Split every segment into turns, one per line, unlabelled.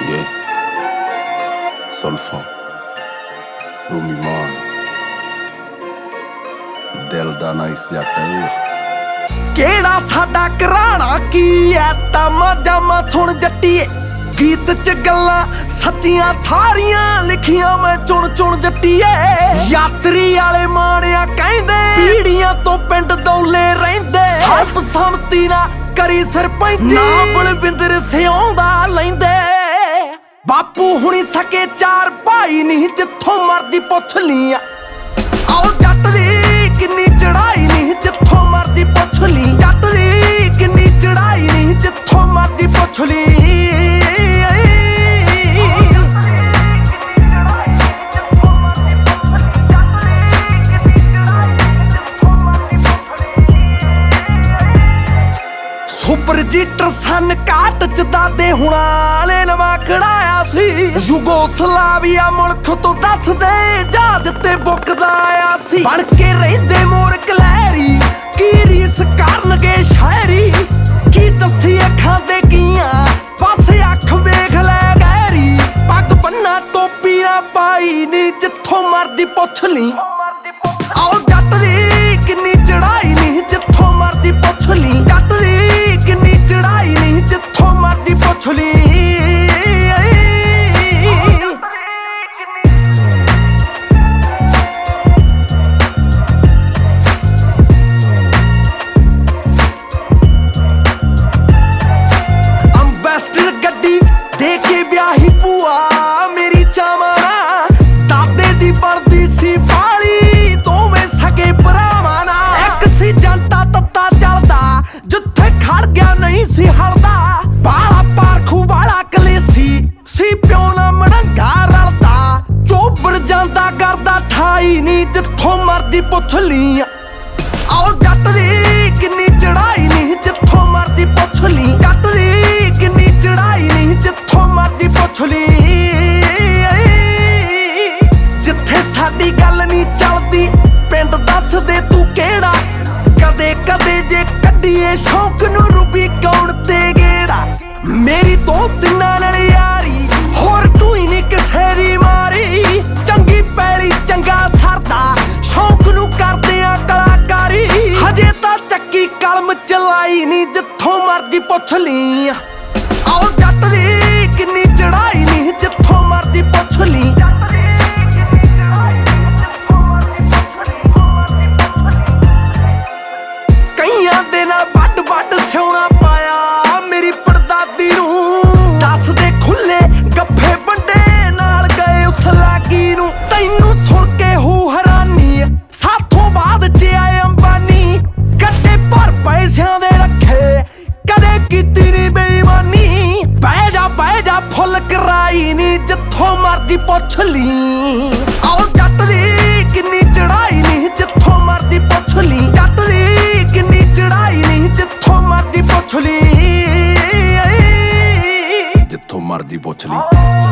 Yeah, Solfa, Rumi Man, ਦਿਲ ਦਾ nice ਜੱਟ
ਕਿਹੜਾ ਸਾਡਾ ਘਰਾਣਾ ਕੀ ਐ ਤਮਾਜਾਮਾ ਸੁਣ ਜੱਟੀਏ ਗੀਤ ਚ ਗੱਲਾਂ ਸੱਚੀਆਂ ਸਾਰੀਆਂ ਲਿਖੀਆਂ ਮੈਂ ਚੁਣ ਚੁਣ ਜੱਟੀਏ ਯਾਤਰੀ ਵਾਲੇ ਮਾਣਿਆ ਕਹਿੰਦੇ ਪੀੜੀਆਂ ਤੋਂ ਪਿੰਡ ਦੌਲੇ ਰਹਿੰਦੇ ਸਰਬ ਸੰਮਤੀ ਨਾ ਕਰੀ ਸਰਪੰਚੀ ਨਾ ਬਲਵਿੰਦਰ ਸਿਉਂ ਦਾ ਲੈਂਦੇ ਬਾਪੂ ਹੁਣੀ ਸਕੇ ਚਾਰ ਭਾਈ ਨਹੀਂ ਜਿੱਥੋਂ ਮਰਦੀ ਪੁੱਛ ਲੀਆਂ ਆਓ ਜੱਟ ਦੀ ਕਿੰਨੀ ਚੜਾਈ ਨਹੀਂ ਜਿੱਥੋਂ ਮਰਦੀ ਪੁੱਛ ਲਈ ਜੱਟ ਦੀ ਕਿੰਨੀ ਚੜਾਈ ਨਹੀਂ ਜਿੱਥੋਂ ਮਰਦੀ ਪੁੱਛ ਲਈ ਸੁਪਰ ਜੀਟਰ ਸਨ ਕਾਟ ਚ ਦਾਦੇ ਹੁਣਾਲੇ ਨਵਾਂ ਖੜਾਇਆ ਸੀ ਯੂਗੋਸਲਾਵੀਆ ਮੁਲਕ ਤੋਂ ਦੱਸਦੇ ਜਹਾਜ਼ ਤੇ ਬੁੱਕਦਾ ਆਇਆ ਸੀ ਬਣ ਕੇ ਰਹਿੰਦੇ ਮੋਰ ਕਲੈਰੀ ਕੀ ਰੀਸ ਕਰਨਗੇ ਸ਼ਾਇਰੀ ਕੀ ਦੱਸੀ ਅੱਖਾਂ ਦੇ ਕੀਆਂ ਬਸ ਅੱਖ ਵੇਖ ਲੈ ਗੈਰੀ ਪੱਗ ਬੰਨਾ ਟੋਪੀ ਨਾ ਪਾਈ ਨੀ ਜਿੱਥੋਂ ਮਰਦੀ ਪੁੱਛ ਲਈ ਆਓ ਜੱਟ ਦੀ ਕਿੰਨੀ ਚੜਾਈ ਨਹੀਂ ਜਿੱਥੋਂ ਮਰਦੀ ਪੁੱਛ ਲਈ ਜੱਟ ਦੀ ਕਿੰਨੀ ਚੜਾਈ ਨਹੀਂ ਜਿੱਥੋਂ ਮਰਦੀ ਪੁੱਛ ਲਈ ਅੰਬੈਸਡਰ ਗੱਡੀ ਦੇ ਕੇ ਵਿਆਹੀ ਭੂਆ ਮੇਰੀ ਚਾਵਾਂ ਦਾਦੇ ਦੀ ਬਣਦੀ ਸੀ ਬਾਲੀ ਦੋਵੇਂ ਸਕੇ ਭਰਾਵਾਂ ਨਾਲ ਇੱਕ ਸੀ ਜਨਤਾ ਤੱਤਾ ਚੱਲਦਾ ਜਿੱਥੇ ਖੜ ਗਿਆ ਨਹੀਂ ਸੀ ਹਲਦਾ ਬਾਲਾ ਪਾਰਖੂ ਵਾਲਾ ਕਲੇਸੀ ਸੀ ਪਿਓ ਨਾ ਮੜੰਗਾ ਰਲਦਾ ਚੋਬੜ ਜਾਂਦਾ ਕਰਦਾ ਠਾਈ ਨਹੀਂ ਜਿੱਥੋਂ ਮਰਦੀ ਪੁੱਛ ਲਈ ਆਓ ਜੱਟ ਦੀ ਕਿੰਨੀ ਚੜਾਈ ਨਹੀਂ ਜਿੱਥੋਂ ਮਰਦੀ ਪੁੱਛ ਲਈ ਜੱਟ ਦੀ ਕਿੰਨੀ ਚੜਾਈ ਨਹੀਂ ਜਿੱਥੋਂ ਮਰਦੀ ਪੁੱਛ ਲਈ ਜਿੱਥੇ ਸਾਡੀ ਗੱਲ ਨਹੀਂ ਚੱਲਦੀ ਪਿੰਡ ਦੱਸ ਦੇ ਤੂੰ ਕਿਹੜਾ ਕਦੇ ਕਦੇ ਜੇ ਕੱਢੀਏ ਸ਼ੌਕ ਨੂੰ ਰੂਬੀ ਕੌਣ ਤੇ ਗੇੜਾ ਮੇਰੀ ਦੋ ਤਿੰਨਾਂ ਨਾਲ ਯਾਰੀ ਹੋਰ ਟੂਈ ਨੀ ਕਿਸੇ ਦੀ ਮਾਰੀ ਚੰਗੀ ਪੈਲੀ ਚੰਗਾ ਸਰਦਾ ਸ਼ੌਕ ਨੂੰ ਕਰਦੇ ਆ ਕਲਾਕਾਰੀ ਹਜੇ ਤਾਂ ਚੱਕੀ ਕਲਮ ਚਲਾਈ ਨੀ ਜਿੱਥੋਂ ਮਰਦੀ ਪੁੱਛ ਲਈ ਆਓ ਜੱਟ ਦੀ ਕਿੰਨੀ ਚੜਾਈ ਨਹੀਂ ਜਿੱਥੋਂ ਮਰਦੀ ਪੁੱਛ ਲਈ ਕਈਆਂ ਦੇ ਨਾਲ ਵੱਡ ਵੱਡ ਸਿਉਣਾ ਪਾਇਆ ਮੇਰੀ ਪੜਦਾਦੀ ਨੂੰ ਦੱਸਦੇ ਖੁੱਲੇ ਗੱਫੇ ਵੱਡੇ ਨਾਲ ਗਏ ਉਸ ਲਾਗੀ ਨੂੰ ਤੈਨੂੰ ਸੁਣ ਕੇ ਹੋ ਹੈਰਾਨੀ ਸਾਥੋਂ ਬਾਅਦ ਚ ਆਏ ਅੰਬਾਨੀ ਗੱਡੇ ਭਰ ਪੈਸਿਆਂ ਦੇ ਰੱਖੇ ਕਦੇ ਕੀਤੀ ਨੀ ਬੇਈਮਾਨੀ ਬਹਿ ਜਾ ਫੁੱਲ ਕਰਾਈ ਨੀ ਜਿੱਥੋਂ ਮਰਦੀ ਪੁੱਛ ਲਈ ਆਓ ਜੱਟ ਦੀ ਕਿੰਨੀ ਚੜਾਈ ਨਹੀਂ ਜਿੱਥੋਂ ਮਰਦੀ ਪੁੱਛ ਲਈ ਜੱਟ ਦੀ ਕਿੰਨੀ ਚੜਾਈ ਨਹੀਂ ਜਿੱਥੋਂ ਮਰਦੀ ਪੁੱਛ ਲਈ
ਜਿੱਥੋਂ ਮਰਦੀ ਪੁੱਛ ਲਈ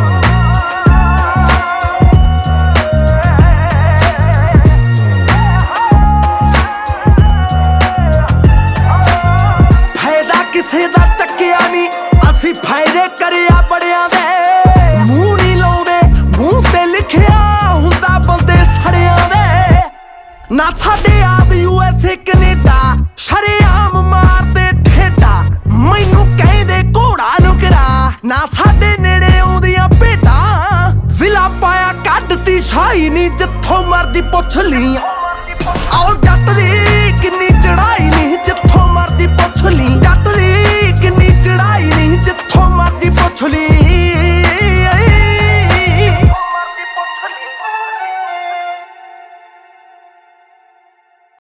ਫਾਇਦਾ ਕਿਸੇ ਦਾ ਚੱਕਿਆ ਨੀ ਅਸੀਂ ਫਾਇਦੇ ਕਰਿਆ ਬੜਿਆਂ ਦੇ ਮੂੰਹ ਨਹੀਂ ਲਾਉਂਦੇ ਮੂੰਹ ਤੇ ਲਿਖਿਆ ਹੁੰਦਾ ਬੰਦੇ ਸੜਿਆਂ ਦੇ ਨਾ ਸਾਡੇ ਆਦ USA ਕੈਨੇਡਾ ਸ਼ਰੇਆਮ ਮਾਰਦੇ ਠੇਡਾ ਮੈਨੂੰ ਕਹਿੰਦੇ ਘੋੜਾ ਨੁਕਰਾ ਨਾ ਸਾਡੇ ਨੇੜੇ ਆਉਂਦੀਆਂ ਭੇਡਾਂ ਜ਼ਿਲ੍ਹਾ ਪਾਇਆ ਕੱਢਤੀ ਸ਼ਾਹੀ ਨੀ ਜਿੱਥੋਂ ਮਰਦੀ ਪੁੱਛ ਲਈ ਆਓ ਜੱਟ ਦੀ